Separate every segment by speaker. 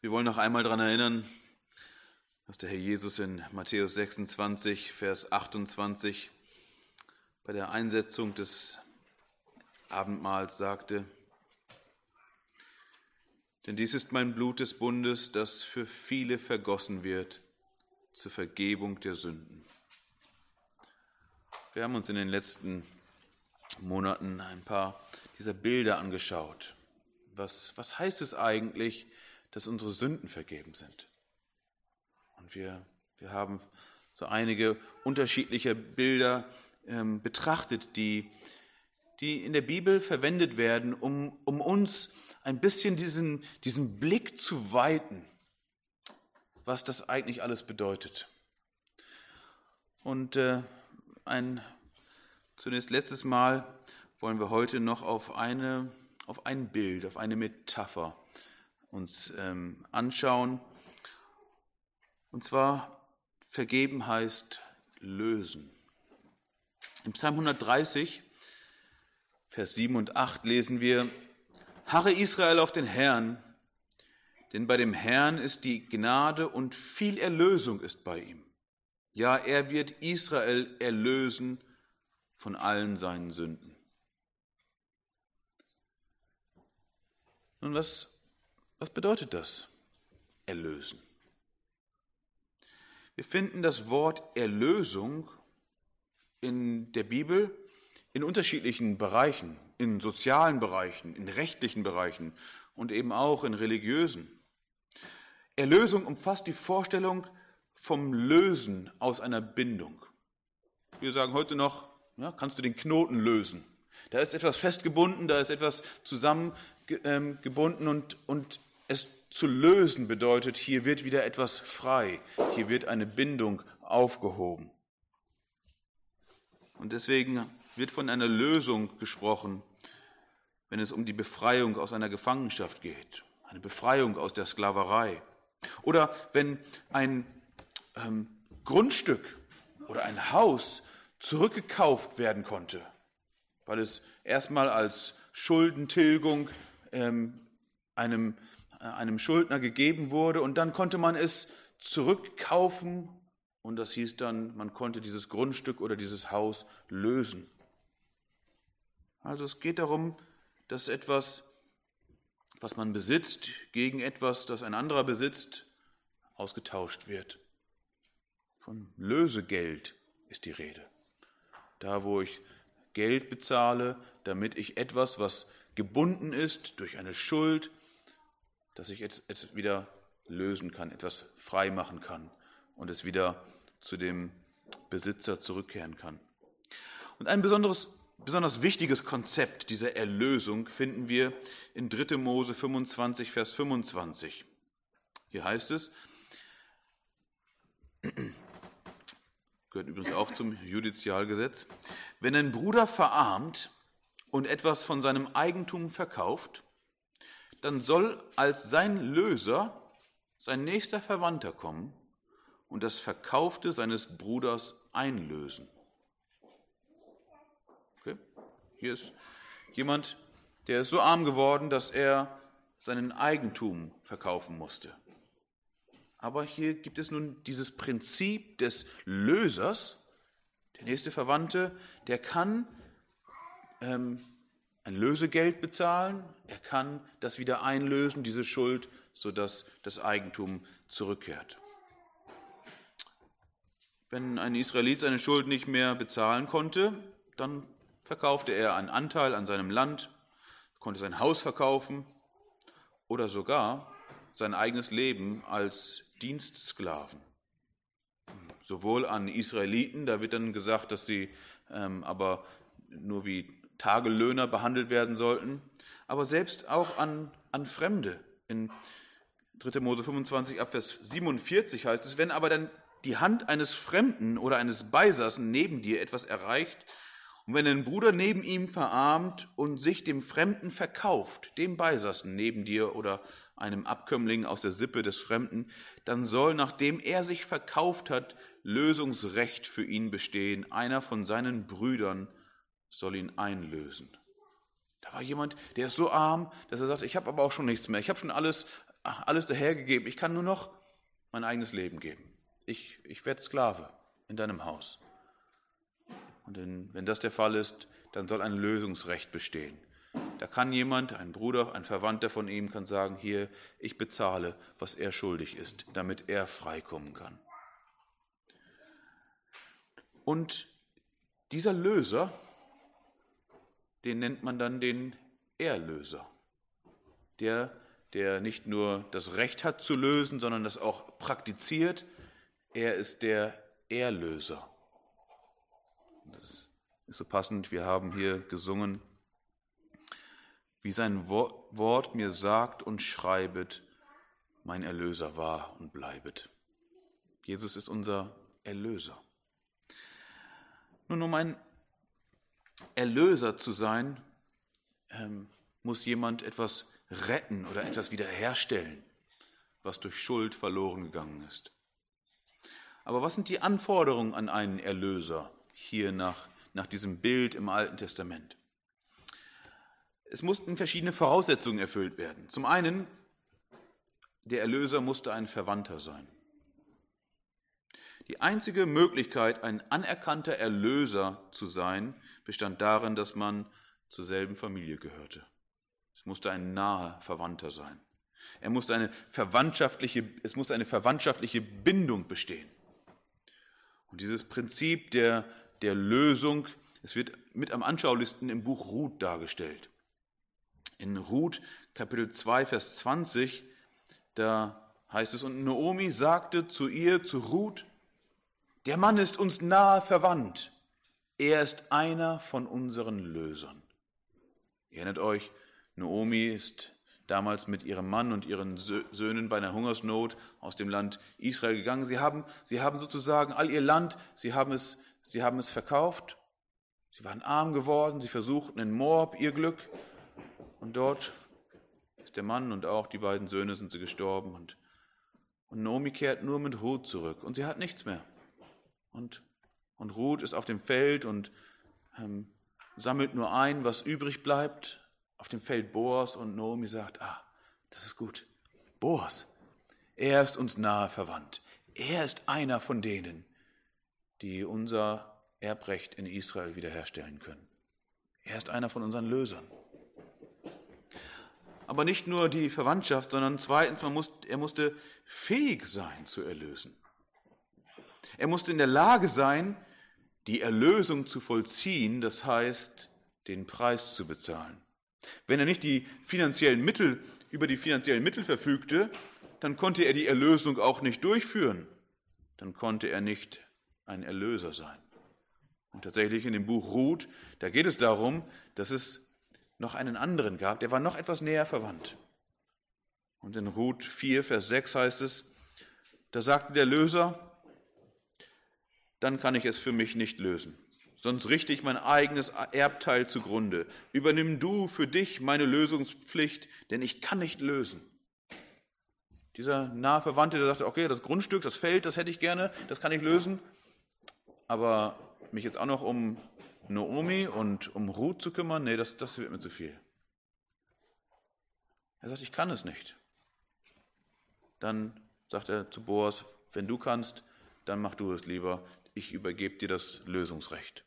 Speaker 1: Wir wollen noch einmal daran erinnern, was der Herr Jesus in Matthäus 26, Vers 28 bei der Einsetzung des Abendmahls sagte: Denn dies ist mein Blut des Bundes, das für viele vergossen wird zur Vergebung der Sünden. Wir haben uns in den letzten Monaten ein paar dieser Bilder angeschaut. Was heißt es eigentlich, dass unsere Sünden vergeben sind? Und wir haben so einige unterschiedliche Bilder betrachtet, die in der Bibel verwendet werden, um uns ein bisschen diesen Blick zu weiten, was das eigentlich alles bedeutet. Und zunächst letztes Mal wollen wir heute noch auf ein Bild, auf eine Metapher uns anschauen. Und zwar, vergeben heißt lösen. Im Psalm 130, Vers 7 und 8 lesen wir: Harre Israel auf den Herrn, denn bei dem Herrn ist die Gnade und viel Erlösung ist bei ihm. Ja, er wird Israel erlösen von allen seinen Sünden. Nun, was bedeutet das? Erlösen. Wir finden das Wort Erlösung in der Bibel in unterschiedlichen Bereichen, in sozialen Bereichen, in rechtlichen Bereichen und eben auch in religiösen. Erlösung umfasst die Vorstellung vom Lösen aus einer Bindung. Wir sagen heute noch, ja, kannst du den Knoten lösen. Da ist etwas festgebunden, da ist etwas zusammengebunden und es zu lösen bedeutet, hier wird wieder etwas frei, hier wird eine Bindung aufgehoben. Und deswegen wird von einer Lösung gesprochen, wenn es um die Befreiung aus einer Gefangenschaft geht, eine Befreiung aus der Sklaverei. Oder wenn ein Grundstück oder ein Haus zurückgekauft werden konnte, weil es erstmal als Schuldentilgung einem Schuldner gegeben wurde und dann konnte man es zurückkaufen und das hieß dann, man konnte dieses Grundstück oder dieses Haus lösen. Also es geht darum, dass etwas, was man besitzt, gegen etwas, das ein anderer besitzt, ausgetauscht wird. Von Lösegeld ist die Rede. Da, wo ich Geld bezahle, damit ich etwas, was gebunden ist durch eine Schuld, dass ich es wieder lösen kann, etwas frei machen kann und es wieder zu dem Besitzer zurückkehren kann. Und ein besonders wichtiges Konzept dieser Erlösung finden wir in 3. Mose 25, Vers 25. Hier heißt es, gehört übrigens auch zum Judizialgesetz: Wenn ein Bruder verarmt und etwas von seinem Eigentum verkauft, dann soll als sein Löser sein nächster Verwandter kommen und das Verkaufte seines Bruders einlösen. Okay? Hier ist jemand, der ist so arm geworden, dass er seinen Eigentum verkaufen musste. Aber hier gibt es nun dieses Prinzip des Lösers. Der nächste Verwandte, der kann ein Lösegeld bezahlen, er kann das wieder einlösen, diese Schuld, sodass das Eigentum zurückkehrt. Wenn ein Israelit seine Schuld nicht mehr bezahlen konnte, dann verkaufte er einen Anteil an seinem Land, konnte sein Haus verkaufen oder sogar sein eigenes Leben als Dienstsklaven. Sowohl an Israeliten, da wird dann gesagt, dass sie aber nur wie Tagelöhner behandelt werden sollten, aber selbst auch an Fremde. In 3. Mose 25, Abvers 47 heißt es: Wenn aber dann die Hand eines Fremden oder eines Beisassen neben dir etwas erreicht und wenn ein Bruder neben ihm verarmt und sich dem Fremden verkauft, dem Beisassen neben dir oder einem Abkömmling aus der Sippe des Fremden, dann soll, nachdem er sich verkauft hat, Lösungsrecht für ihn bestehen. Einer von seinen Brüdern soll ihn einlösen. Da war jemand, der ist so arm, dass er sagt, ich habe aber auch schon nichts mehr. Ich habe schon alles alles dahergegeben, ich kann nur noch mein eigenes Leben geben. Ich werde Sklave in deinem Haus. Und wenn das der Fall ist, dann soll ein Lösungsrecht bestehen. Da kann jemand, ein Bruder, ein Verwandter von ihm, kann sagen, hier, ich bezahle, was er schuldig ist, damit er freikommen kann. Und dieser Löser, den nennt man dann den Erlöser. Der nicht nur das Recht hat zu lösen, sondern das auch praktiziert. Er ist der Erlöser. Das ist so passend, wir haben hier gesungen, wie sein Wort mir sagt und schreibet, mein Erlöser war und bleibet. Jesus ist unser Erlöser. Nun, um ein Erlöser zu sein, muss jemand etwas retten oder etwas wiederherstellen, was durch Schuld verloren gegangen ist. Aber was sind die Anforderungen an einen Erlöser hier nach diesem Bild im Alten Testament? Es mussten verschiedene Voraussetzungen erfüllt werden. Zum einen, der Erlöser musste ein Verwandter sein. Die einzige Möglichkeit, ein anerkannter Erlöser zu sein, bestand darin, dass man zur selben Familie gehörte. Es musste ein naher Verwandter sein. Es musste eine verwandtschaftliche Bindung bestehen. Und dieses Prinzip der Lösung, es wird mit am anschaulichsten im Buch Ruth dargestellt. In Ruth, Kapitel 2, Vers 20, da heißt es, und Naomi sagte zu Ruth, der Mann ist uns nahe verwandt. Er ist einer von unseren Lösern. Ihr erinnert euch, Naomi ist damals mit ihrem Mann und ihren Söhnen bei einer Hungersnot aus dem Land Israel gegangen. Sie haben sozusagen all ihr Land, sie haben es verkauft. Sie waren arm geworden, sie versuchten in Moab ihr Glück. Und dort ist der Mann und auch die beiden Söhne sind sie gestorben. Und Naomi kehrt nur mit Ruth zurück und sie hat nichts mehr. Und Ruth ist auf dem Feld und sammelt nur ein, was übrig bleibt. Auf dem Feld Boas und Naomi sagt, das ist gut. Boas, er ist uns nahe verwandt. Er ist einer von denen, die unser Erbrecht in Israel wiederherstellen können. Er ist einer von unseren Lösern. Aber nicht nur die Verwandtschaft, sondern zweitens, er musste fähig sein zu erlösen. Er musste in der Lage sein, die Erlösung zu vollziehen, das heißt, den Preis zu bezahlen. Wenn er nicht über die finanziellen Mittel verfügte, dann konnte er die Erlösung auch nicht durchführen. Dann konnte er nicht ein Erlöser sein. Und tatsächlich in dem Buch Ruth, da geht es darum, dass es noch einen anderen gab, der war noch etwas näher verwandt. Und in Ruth 4, Vers 6 heißt es, da sagte der Löser, dann kann ich es für mich nicht lösen. Sonst richte ich mein eigenes Erbteil zugrunde. Übernimm du für dich meine Lösungspflicht, denn ich kann nicht lösen. Dieser nahe Verwandte, der sagte, okay, das Grundstück, das Feld, das hätte ich gerne, das kann ich lösen. Aber mich jetzt auch noch um Naomi und um Ruth zu kümmern, nee, das wird mir zu viel. Er sagt, ich kann es nicht. Dann sagt er zu Boas, wenn du kannst, dann mach du es lieber. Ich übergebe dir das Lösungsrecht.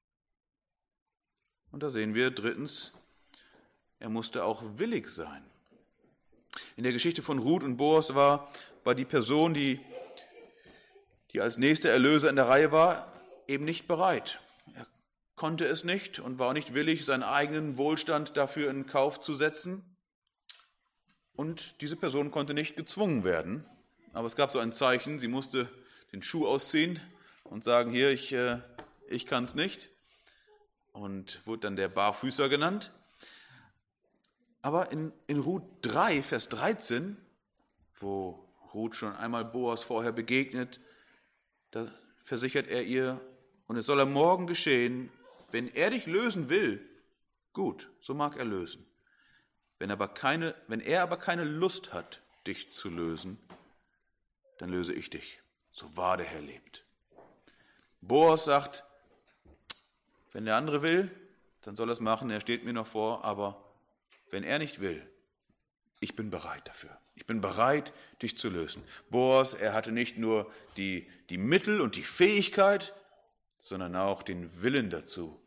Speaker 1: Und da sehen wir drittens, er musste auch willig sein. In der Geschichte von Ruth und Boas war die Person, die als nächster Erlöser in der Reihe war, eben nicht bereit. Er konnte es nicht und war nicht willig, seinen eigenen Wohlstand dafür in Kauf zu setzen. Und diese Person konnte nicht gezwungen werden. Aber es gab so ein Zeichen, sie musste den Schuh ausziehen und sagen, hier, ich kann es nicht. Und wurde dann der Barfüßer genannt. Aber in Ruth 3, Vers 13, wo Ruth schon einmal Boas vorher begegnet, da versichert er ihr, und es soll am Morgen geschehen, wenn er dich lösen will, gut, so mag er lösen. Wenn er aber keine Lust hat, dich zu lösen, dann löse ich dich, so wahr der Herr lebt. Boas sagt, wenn der andere will, dann soll er es machen, er steht mir noch vor, aber wenn er nicht will, ich bin bereit dafür. Ich bin bereit, dich zu lösen. Boas, er hatte nicht nur die Mittel und die Fähigkeit, sondern auch den Willen dazu,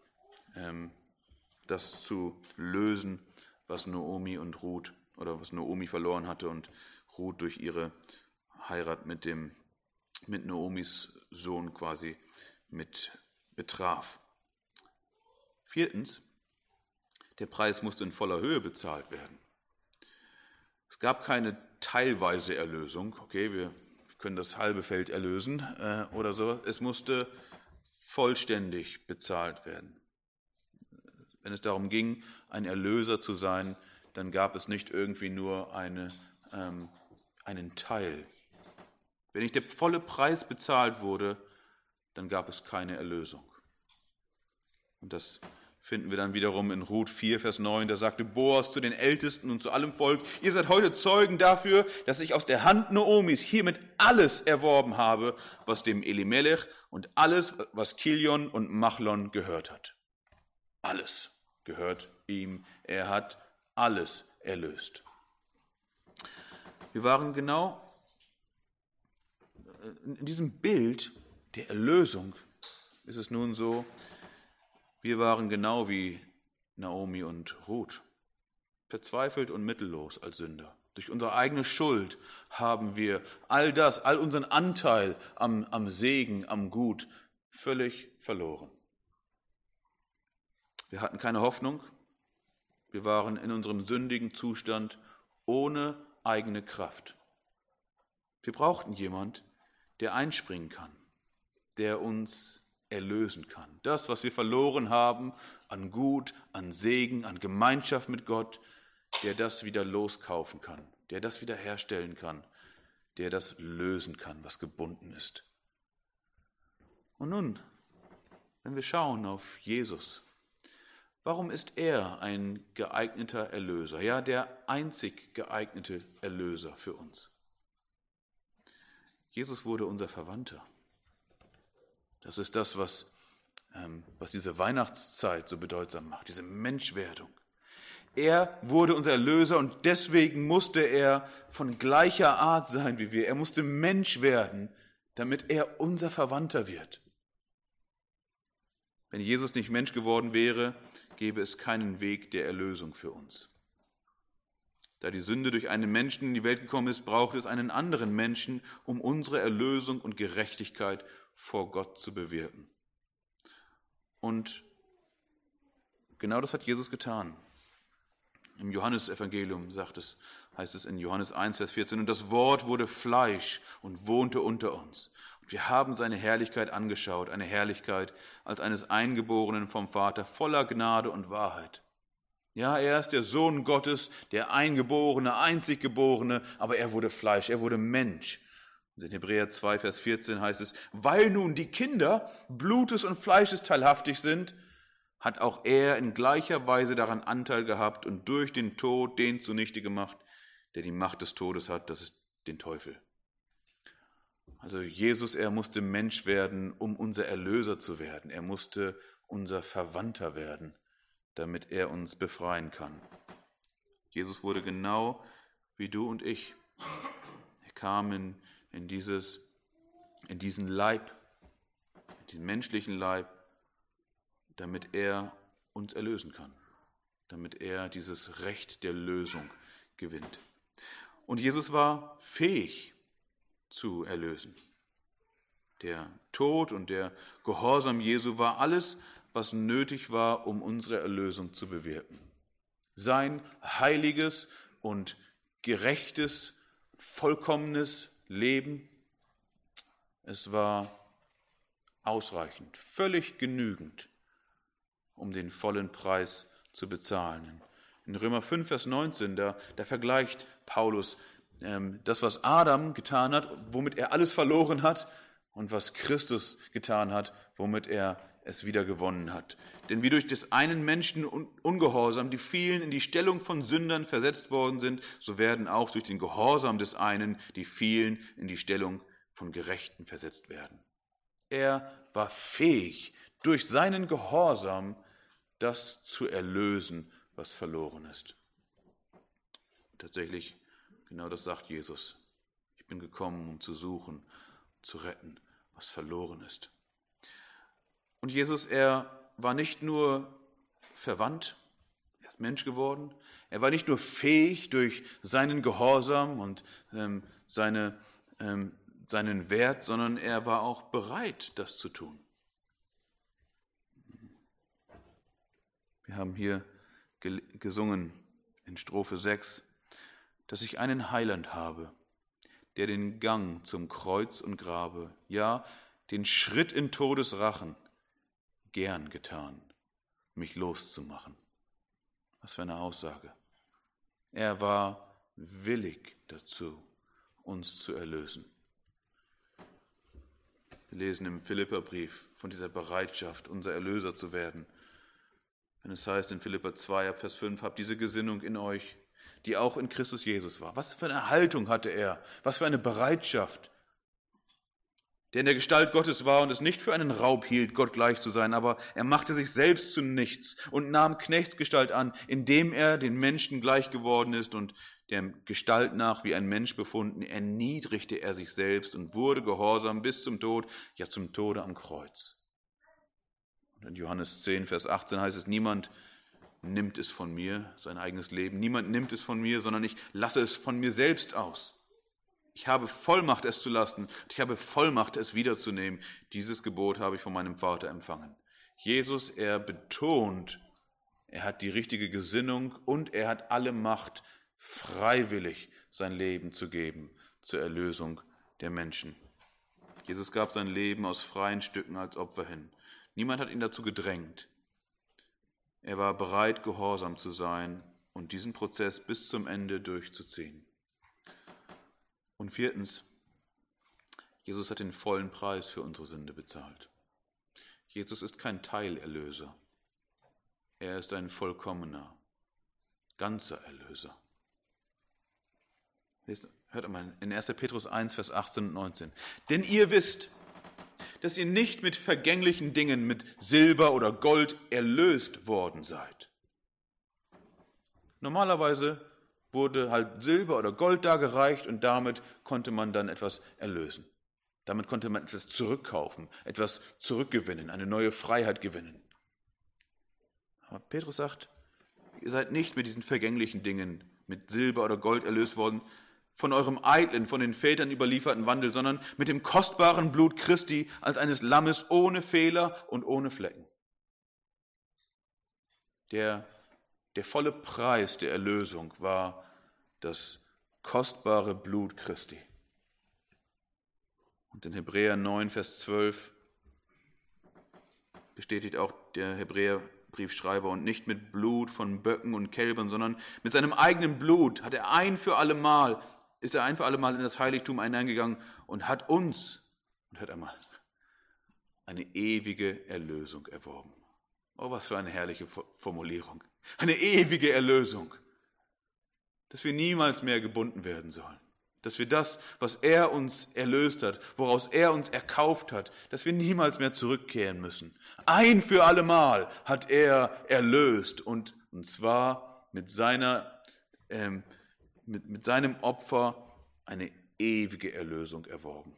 Speaker 1: das zu lösen, was Naomi und Ruth, oder was Naomi verloren hatte und Ruth durch ihre Heirat mit Naomis Sohn quasi mit betraf. 4. Der Preis musste in voller Höhe bezahlt werden. Es gab keine teilweise Erlösung. Okay, wir können das halbe Feld erlösen oder so. Es musste vollständig bezahlt werden. Wenn es darum ging, ein Erlöser zu sein, dann gab es nicht irgendwie nur einen Teil. Wenn nicht der volle Preis bezahlt wurde, dann gab es keine Erlösung. Und das finden wir dann wiederum in Ruth 4, Vers 9. Da sagte Boas zu den Ältesten und zu allem Volk: Ihr seid heute Zeugen dafür, dass ich aus der Hand Naomis hiermit alles erworben habe, was dem Elimelech und alles, was Kilion und Machlon gehört hat. Alles gehört ihm. Er hat alles erlöst. Wir waren genau in diesem Bild der Erlösung. Ist es nun so, wir waren genau wie Naomi und Ruth, verzweifelt und mittellos als Sünder. Durch unsere eigene Schuld haben wir all unseren Anteil am Segen, am Gut, völlig verloren. Wir hatten keine Hoffnung. Wir waren in unserem sündigen Zustand ohne eigene Kraft. Wir brauchten jemand, der einspringen kann, der uns erlösen kann. Das, was wir verloren haben an Gut, an Segen, an Gemeinschaft mit Gott, der das wieder loskaufen kann, der das wieder herstellen kann, der das lösen kann, was gebunden ist. Und nun, wenn wir schauen auf Jesus, warum ist er ein geeigneter Erlöser? Ja, der einzig geeignete Erlöser für uns. Jesus wurde unser Verwandter. Das ist das, was diese Weihnachtszeit so bedeutsam macht, diese Menschwerdung. Er wurde unser Erlöser und deswegen musste er von gleicher Art sein wie wir. Er musste Mensch werden, damit er unser Verwandter wird. Wenn Jesus nicht Mensch geworden wäre, gäbe es keinen Weg der Erlösung für uns. Da die Sünde durch einen Menschen in die Welt gekommen ist, braucht es einen anderen Menschen, um unsere Erlösung und Gerechtigkeit vor Gott zu bewirken. Und genau das hat Jesus getan. Im Johannesevangelium heißt es in Johannes 1, Vers 14, und das Wort wurde Fleisch und wohnte unter uns. Und wir haben seine Herrlichkeit angeschaut, eine Herrlichkeit als eines Eingeborenen vom Vater, voller Gnade und Wahrheit. Ja, er ist der Sohn Gottes, der Eingeborene, Einziggeborene, aber er wurde Fleisch, er wurde Mensch. Und in Hebräer 2, Vers 14 heißt es, weil nun die Kinder Blutes und Fleisches teilhaftig sind, hat auch er in gleicher Weise daran Anteil gehabt und durch den Tod den zunichte gemacht, der die Macht des Todes hat, das ist den Teufel. Also Jesus, er musste Mensch werden, um unser Erlöser zu werden. Er musste unser Verwandter werden, damit er uns befreien kann. Jesus wurde genau wie du und ich. Er kam in diesen Leib, in den menschlichen Leib, damit er uns erlösen kann, damit er dieses Recht der Lösung gewinnt. Und Jesus war fähig zu erlösen. Der Tod und der Gehorsam Jesu war alles, was nötig war, um unsere Erlösung zu bewirken. Sein heiliges und gerechtes, vollkommenes Leben, es war ausreichend, völlig genügend, um den vollen Preis zu bezahlen. In Römer 5, Vers 19, da vergleicht Paulus das, was Adam getan hat, womit er alles verloren hat, und was Christus getan hat, womit er es wieder gewonnen hat. Denn wie durch des einen Menschen Ungehorsam die vielen in die Stellung von Sündern versetzt worden sind, so werden auch durch den Gehorsam des einen die vielen in die Stellung von Gerechten versetzt werden. Er war fähig, durch seinen Gehorsam das zu erlösen, was verloren ist. Tatsächlich, genau das sagt Jesus. Ich bin gekommen, um zu suchen, zu retten, was verloren ist. Und Jesus, er war nicht nur verwandt, er ist Mensch geworden. Er war nicht nur fähig durch seinen Gehorsam und seinen Wert, sondern er war auch bereit, das zu tun. Wir haben hier gesungen in Strophe 6, dass ich einen Heiland habe, der den Gang zum Kreuz und Grabe, ja, den Schritt in Todesrachen, gern getan, mich loszumachen. Was für eine Aussage. Er war willig dazu, uns zu erlösen. Wir lesen im Philipperbrief von dieser Bereitschaft, unser Erlöser zu werden. Wenn es heißt in Philipper 2, Vers 5, habt diese Gesinnung in euch, die auch in Christus Jesus war. Was für eine Haltung hatte er? Was für eine Bereitschaft? Der in der Gestalt Gottes war und es nicht für einen Raub hielt, Gott gleich zu sein, aber er machte sich selbst zu nichts und nahm Knechtsgestalt an, indem er den Menschen gleich geworden ist und der Gestalt nach wie ein Mensch befunden, erniedrigte er sich selbst und wurde gehorsam bis zum Tod, ja zum Tode am Kreuz. Und in Johannes 10, Vers 18 heißt es, niemand nimmt es von mir, sein eigenes Leben, niemand nimmt es von mir, sondern ich lasse es von mir selbst aus. Ich habe Vollmacht, es zu lassen, und ich habe Vollmacht, es wiederzunehmen. Dieses Gebot habe ich von meinem Vater empfangen. Jesus, er betont, er hat die richtige Gesinnung und er hat alle Macht, freiwillig sein Leben zu geben zur Erlösung der Menschen. Jesus gab sein Leben aus freien Stücken als Opfer hin. Niemand hat ihn dazu gedrängt. Er war bereit, gehorsam zu sein und diesen Prozess bis zum Ende durchzuziehen. Und viertens, Jesus hat den vollen Preis für unsere Sünde bezahlt. Jesus ist kein Teilerlöser. Er ist ein vollkommener, ganzer Erlöser. Hört einmal in 1. Petrus 1, Vers 18 und 19. Denn ihr wisst, dass ihr nicht mit vergänglichen Dingen, mit Silber oder Gold erlöst worden seid. Normalerweise wurde halt Silber oder Gold dargereicht und damit konnte man dann etwas erlösen. Damit konnte man etwas zurückkaufen, etwas zurückgewinnen, eine neue Freiheit gewinnen. Aber Petrus sagt, ihr seid nicht mit diesen vergänglichen Dingen, mit Silber oder Gold erlöst worden, von eurem eitlen, von den Vätern überlieferten Wandel, sondern mit dem kostbaren Blut Christi als eines Lammes ohne Fehler und ohne Flecken. Der volle Preis der Erlösung war das kostbare Blut Christi. Und in Hebräer 9, Vers 12 bestätigt auch der Hebräerbriefschreiber, und nicht mit Blut von Böcken und Kälbern, sondern mit seinem eigenen Blut ist er ein für alle Mal in das Heiligtum hineingegangen und hat uns, und hört einmal, eine ewige Erlösung erworben. Oh, was für eine herrliche Formulierung. Eine ewige Erlösung. Dass wir niemals mehr gebunden werden sollen. Dass wir das, was er uns erlöst hat, woraus er uns erkauft hat, dass wir niemals mehr zurückkehren müssen. Ein für alle Mal hat er erlöst und zwar mit seinem Opfer eine ewige Erlösung erworben.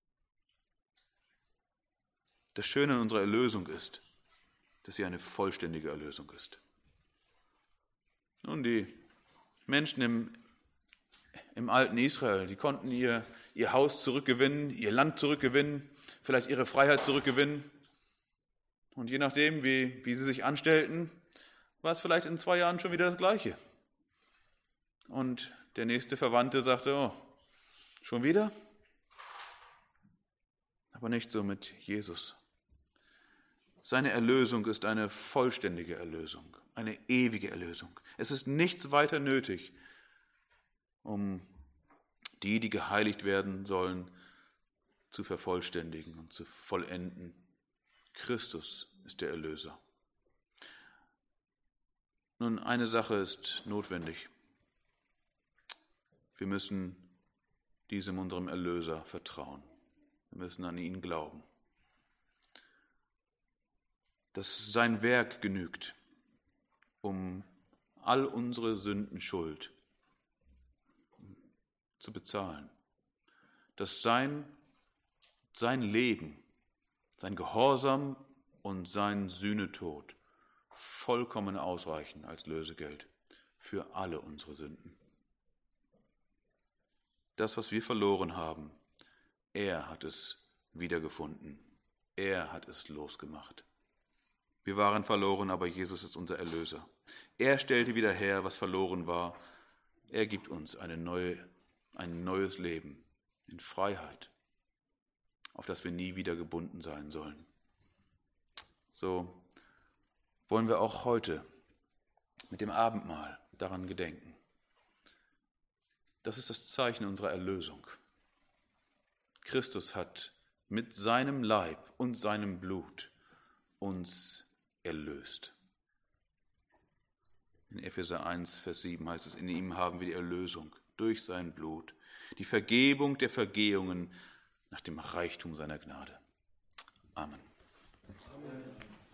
Speaker 1: Das Schöne an unserer Erlösung ist, dass sie eine vollständige Erlösung ist. Nun, die Menschen im alten Israel, die konnten ihr Haus zurückgewinnen, ihr Land zurückgewinnen, vielleicht ihre Freiheit zurückgewinnen. Und je nachdem, wie sie sich anstellten, war es vielleicht in 2 Jahren schon wieder das Gleiche. Und der nächste Verwandte sagte, oh, schon wieder? Aber nicht so mit Jesus. Seine Erlösung ist eine vollständige Erlösung, eine ewige Erlösung. Es ist nichts weiter nötig, um die geheiligt werden sollen, zu vervollständigen und zu vollenden. Christus ist der Erlöser. Nun, eine Sache ist notwendig. Wir müssen diesem unserem Erlöser vertrauen. Wir müssen an ihn glauben. Dass sein Werk genügt, um all unsere Sündenschuld zu bezahlen. Dass sein Leben, sein Gehorsam und sein Sühnetod vollkommen ausreichen als Lösegeld für alle unsere Sünden. Das, was wir verloren haben, er hat es wiedergefunden. Er hat es losgemacht. Wir waren verloren, aber Jesus ist unser Erlöser. Er stellte wieder her, was verloren war. Er gibt uns ein neues Leben in Freiheit, auf das wir nie wieder gebunden sein sollen. So wollen wir auch heute mit dem Abendmahl daran gedenken. Das ist das Zeichen unserer Erlösung. Christus hat mit seinem Leib und seinem Blut uns erlöst. In Epheser 1, Vers 7 heißt es, in ihm haben wir die Erlösung durch sein Blut, die Vergebung der Vergehungen nach dem Reichtum seiner Gnade. Amen. Amen.